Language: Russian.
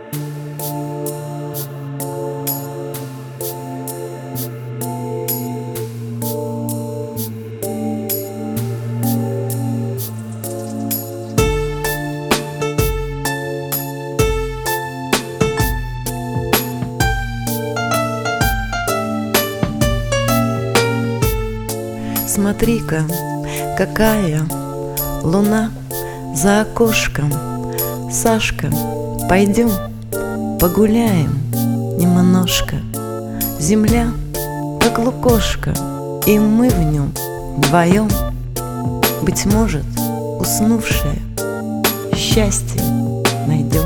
Смотри-ка, какая луна за окошком. Сашка, пойдем погуляем немножко. Земля, как лукошко, и мы в нем вдвоем, быть может, уснувшее счастье найдем.